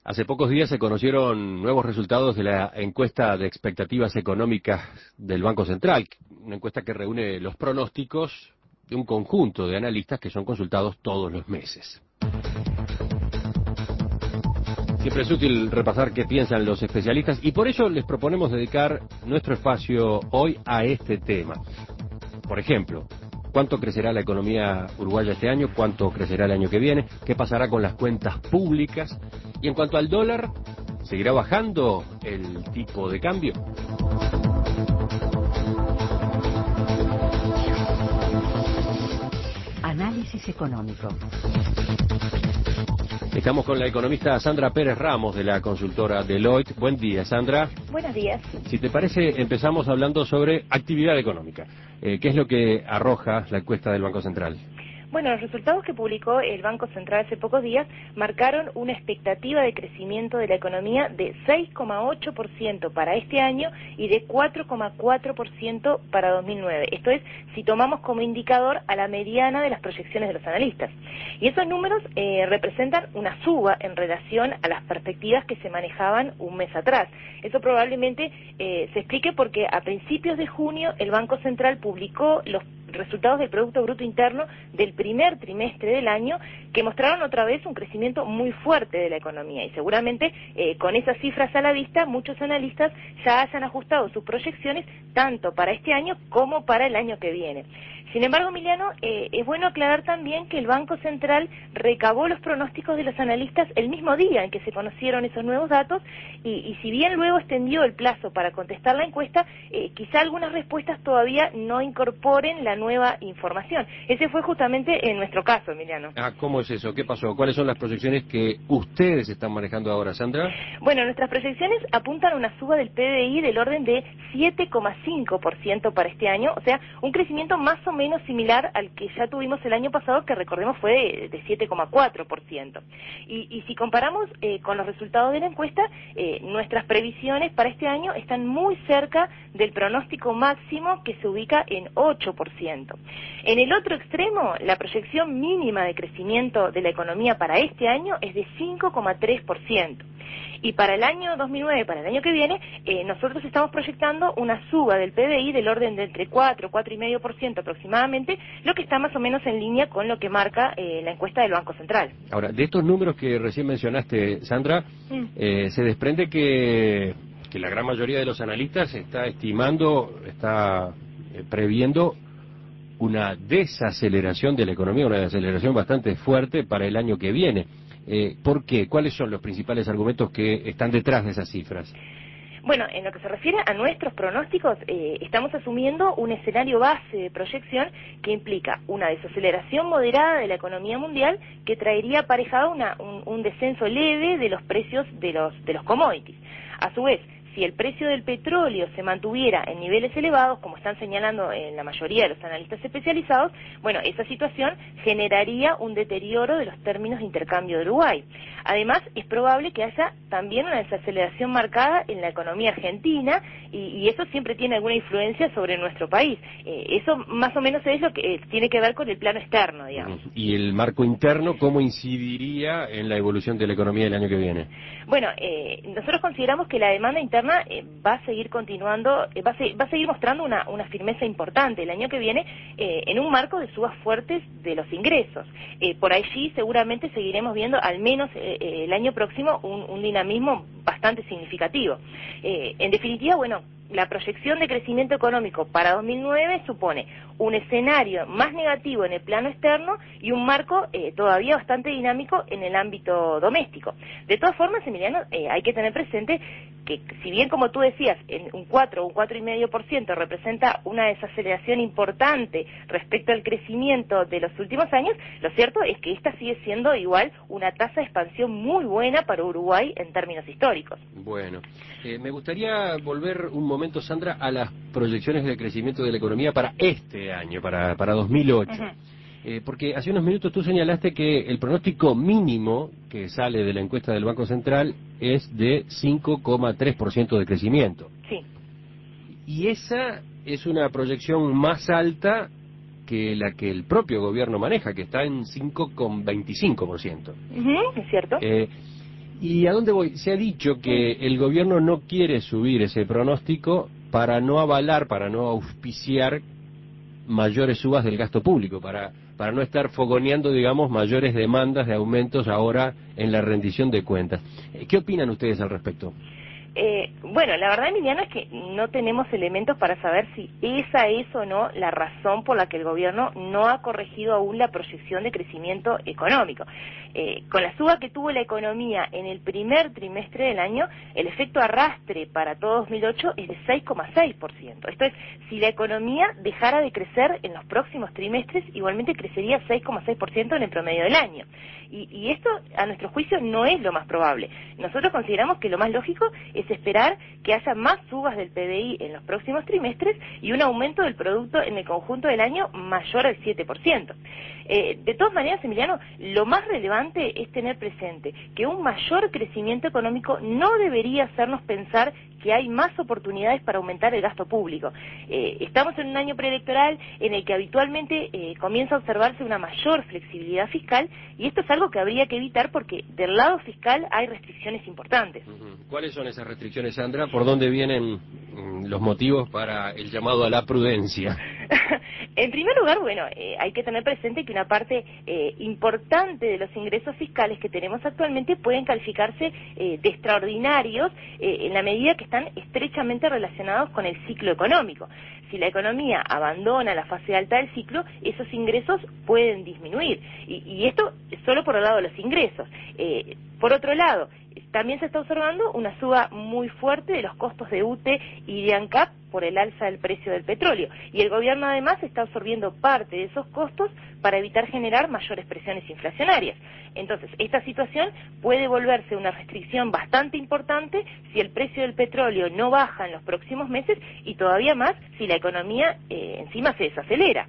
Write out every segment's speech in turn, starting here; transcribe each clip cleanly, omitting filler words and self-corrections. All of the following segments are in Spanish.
Hace pocos días se conocieron nuevos resultados de la encuesta de expectativas económicas del Banco Central, una encuesta que reúne los pronósticos de un conjunto de analistas que son consultados todos los meses. Siempre es útil repasar qué piensan los especialistas y por ello les proponemos dedicar nuestro espacio hoy a este tema. Por ejemplo, ¿cuánto crecerá la economía uruguaya este año? ¿Cuánto crecerá el año que viene? ¿Qué pasará con las cuentas públicas? Y en cuanto al dólar, ¿seguirá bajando el tipo de cambio? Análisis económico. Estamos con la economista Sandra Pérez Ramos de la consultora Deloitte. Buen día, Sandra. Buenos días. Si te parece, empezamos hablando sobre actividad económica. ¿Qué es lo que arroja la encuesta del Banco Central? Bueno, los resultados que publicó el Banco Central hace pocos días marcaron una expectativa de crecimiento de la economía de 6,8% para este año y de 4,4% para 2009. Esto es, si tomamos como indicador a la mediana de las proyecciones de los analistas. Y esos números representan una suba en relación a las perspectivas que se manejaban un mes atrás. Eso probablemente se explique porque a principios de junio el Banco Central publicó los resultados del Producto Bruto Interno del primer trimestre del año, que mostraron otra vez un crecimiento muy fuerte de la economía y seguramente con esas cifras a la vista muchos analistas ya hayan ajustado sus proyecciones tanto para este año como para el año que viene. Sin embargo, Emiliano, es bueno aclarar también que el Banco Central recabó los pronósticos de los analistas el mismo día en que se conocieron esos nuevos datos y si bien luego extendió el plazo para contestar la encuesta, quizá algunas respuestas todavía no incorporen la nueva información. Ese fue justamente en nuestro caso, Emiliano. ¿Cómo es eso? ¿Qué pasó? ¿Cuáles son las proyecciones que ustedes están manejando ahora, Sandra? Bueno, nuestras proyecciones apuntan a una suba del PBI del orden de 7,5% para este año, o sea, un crecimiento más o menos similar al que ya tuvimos el año pasado, que recordemos fue de 7,4%. Y si comparamos con los resultados de la encuesta, nuestras previsiones para este año están muy cerca del pronóstico máximo que se ubica en 8%. En el otro extremo, la proyección mínima de crecimiento de la economía para este año es de 5,3%. Y para el año 2009, para el año que viene, nosotros estamos proyectando una suba del PBI del orden de entre 4 y 4,5% aproximadamente, lo que está más o menos en línea con lo que marca la encuesta del Banco Central. Ahora, de estos números que recién mencionaste, Sandra, se desprende que la gran mayoría de los analistas está estimando, está previendo una desaceleración de la economía, una desaceleración bastante fuerte para el año que viene. ¿Por qué? ¿Cuáles son los principales argumentos que están detrás de esas cifras? Bueno, en lo que se refiere a nuestros pronósticos, estamos asumiendo un escenario base de proyección que implica una desaceleración moderada de la economía mundial que traería aparejado un descenso leve de los precios de los commodities. A su vez, si el precio del petróleo se mantuviera en niveles elevados, como están señalando en la mayoría de los analistas especializados, bueno, esa situación generaría un deterioro de los términos de intercambio de Uruguay. Además, es probable que haya también una desaceleración marcada en la economía argentina y eso siempre tiene alguna influencia sobre nuestro país. Eso más o menos es lo que tiene que ver con el plano externo, digamos. ¿Y el marco interno cómo incidiría en la evolución de la economía del año que viene? Bueno, nosotros consideramos que la demanda interna va a seguir continuando, va a seguir mostrando una firmeza importante el año que viene en un marco de subas fuertes de los ingresos. Por allí seguramente seguiremos viendo al menos el año próximo un dinamismo bastante significativo. En definitiva, bueno, la proyección de crecimiento económico para 2009 supone un escenario más negativo en el plano externo y un marco todavía bastante dinámico en el ámbito doméstico. De todas formas, Emiliano, hay que tener presente que si bien, como tú decías, un 4 o un 4,5% representa una desaceleración importante respecto al crecimiento de los últimos años, lo cierto es que esta sigue siendo igual una tasa de expansión muy buena para Uruguay en términos históricos. Bueno, me gustaría volver un momento, Sandra, a las proyecciones de crecimiento de la economía para este año, para 2008. Porque hace unos minutos tú señalaste que el pronóstico mínimo que sale de la encuesta del Banco Central es de 5,3% de crecimiento. Sí. Y esa es una proyección más alta que la que el propio gobierno maneja, que está en 5,25%. Es cierto. ¿Y a dónde voy? Se ha dicho que el gobierno no quiere subir ese pronóstico para no avalar, para no auspiciar mayores subas del gasto público, para no estar fogoneando, digamos, mayores demandas de aumentos ahora en la rendición de cuentas. ¿Qué opinan ustedes al respecto? Bueno, la verdad, Emiliano, es que no tenemos elementos para saber si esa es o no la razón por la que el gobierno no ha corregido aún la proyección de crecimiento económico. Con la suba que tuvo la economía en el primer trimestre del año, el efecto arrastre para todo 2008 es de 6,6%. Esto es, si la economía dejara de crecer en los próximos trimestres, igualmente crecería 6,6% en el promedio del año. Y esto, a nuestro juicio, no es lo más probable. Nosotros consideramos que lo más lógico es esperar que haya más subas del PBI en los próximos trimestres y un aumento del producto en el conjunto del año mayor al 7%. De todas maneras, Emiliano, lo más relevante es tener presente que un mayor crecimiento económico no debería hacernos pensar que hay más oportunidades para aumentar el gasto público. Estamos en un año preelectoral en el que habitualmente comienza a observarse una mayor flexibilidad fiscal, y esto es algo que habría que evitar porque del lado fiscal hay restricciones importantes. ¿Cuáles son esas restricciones, Sandra? ¿Por dónde vienen los motivos para el llamado a la prudencia? En primer lugar, bueno, hay que tener presente que una parte importante de los ingresos fiscales que tenemos actualmente pueden calificarse de extraordinarios en la medida que están estrechamente relacionados con el ciclo económico. Si la economía abandona la fase alta del ciclo, esos ingresos pueden disminuir. Y esto solo por el lado de los ingresos. Por otro lado, también se está observando una suba muy fuerte de los costos de UTE y de ANCAP por el alza del precio del petróleo. Y el gobierno además está absorbiendo parte de esos costos para evitar generar mayores presiones inflacionarias. Entonces, esta situación puede volverse una restricción bastante importante si el precio del petróleo no baja en los próximos meses y todavía más si la economía encima se desacelera.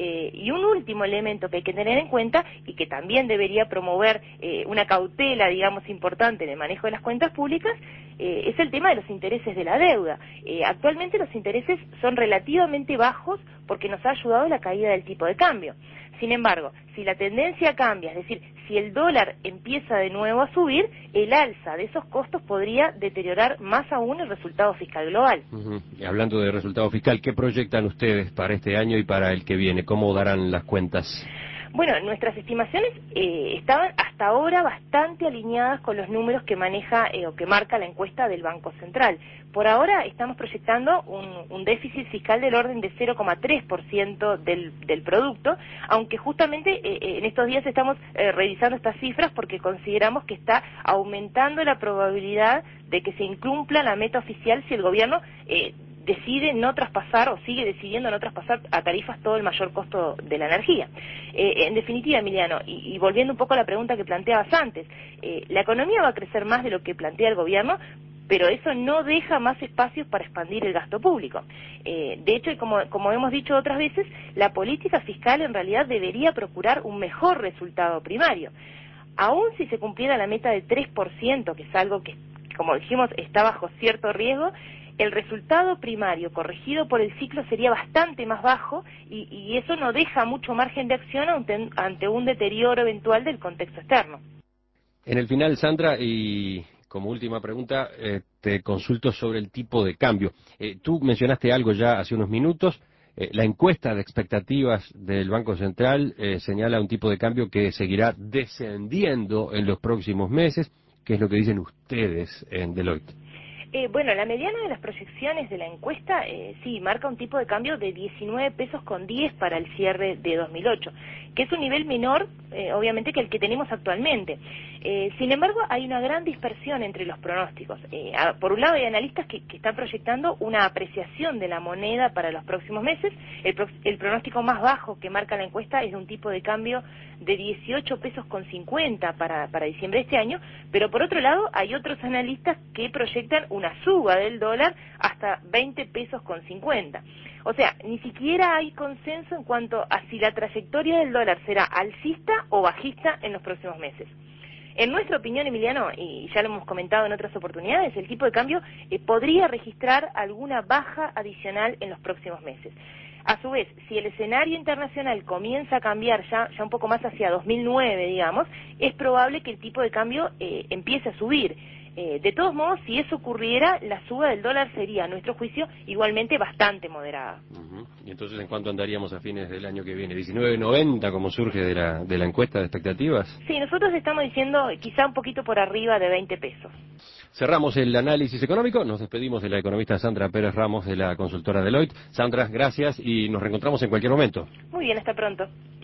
Y un último elemento que hay que tener en cuenta y que también debería promover una cautela, digamos, importante en el manejo de las cuentas públicas, es el tema de los intereses de la deuda. Actualmente los intereses son relativamente bajos porque nos ha ayudado la caída del tipo de cambio. Sin embargo, si la tendencia cambia, es decir, si el dólar empieza de nuevo a subir, el alza de esos costos podría deteriorar más aún el resultado fiscal global. Y hablando de resultado fiscal, ¿qué proyectan ustedes para este año y para el que viene? ¿Cómo darán las cuentas? Bueno, nuestras estimaciones estaban hasta ahora bastante alineadas con los números que maneja o que marca la encuesta del Banco Central. Por ahora estamos proyectando un déficit fiscal del orden de 0,3% del producto, aunque justamente en estos días estamos revisando estas cifras porque consideramos que está aumentando la probabilidad de que se incumpla la meta oficial si el gobierno decide no traspasar o sigue decidiendo no traspasar a tarifas todo el mayor costo de la energía. En definitiva, Emiliano, y volviendo un poco a la pregunta que planteabas antes, la economía va a crecer más de lo que plantea el gobierno, pero eso no deja más espacios para expandir el gasto público. De hecho, y como hemos dicho otras veces, la política fiscal en realidad debería procurar un mejor resultado primario. Aún si se cumpliera la meta de 3%, que es algo que, como dijimos, está bajo cierto riesgo, el resultado primario corregido por el ciclo sería bastante más bajo y eso no deja mucho margen de acción ante un deterioro eventual del contexto externo. En el final, Sandra, y como última pregunta, te consulto sobre el tipo de cambio. Tú mencionaste algo ya hace unos minutos. La encuesta de expectativas del Banco Central señala un tipo de cambio que seguirá descendiendo en los próximos meses. ¿Qué es lo que dicen ustedes en Deloitte? Bueno, la mediana de las proyecciones de la encuesta sí marca un tipo de cambio de 19 pesos con 10 para el cierre de 2008, que es un nivel menor, obviamente, que el que tenemos actualmente. Sin embargo, hay una gran dispersión entre los pronósticos. Por un lado, hay analistas que están proyectando una apreciación de la moneda para los próximos meses. El pronóstico más bajo que marca la encuesta es de un tipo de cambio de 18 pesos con 50 para diciembre de este año, pero por otro lado, hay otros analistas que proyectan una suba del dólar hasta 20 pesos con 50. O sea, ni siquiera hay consenso en cuanto a si la trayectoria del dólar será alcista o bajista en los próximos meses. En nuestra opinión, Emiliano, y ya lo hemos comentado en otras oportunidades, el tipo de cambio podría registrar alguna baja adicional en los próximos meses. A su vez, si el escenario internacional comienza a cambiar ya un poco más hacia 2009, digamos, es probable que el tipo de cambio empiece a subir. De todos modos, si eso ocurriera, la suba del dólar sería, a nuestro juicio, igualmente bastante moderada. ¿Y entonces en cuánto andaríamos a fines del año que viene? ¿19.90 como surge de la encuesta de expectativas? Sí, nosotros estamos diciendo quizá un poquito por arriba de 20 pesos. Cerramos el análisis económico, nos despedimos de la economista Sandra Pérez Ramos de la consultora Deloitte. Sandra, gracias y nos reencontramos en cualquier momento. Muy bien, hasta pronto.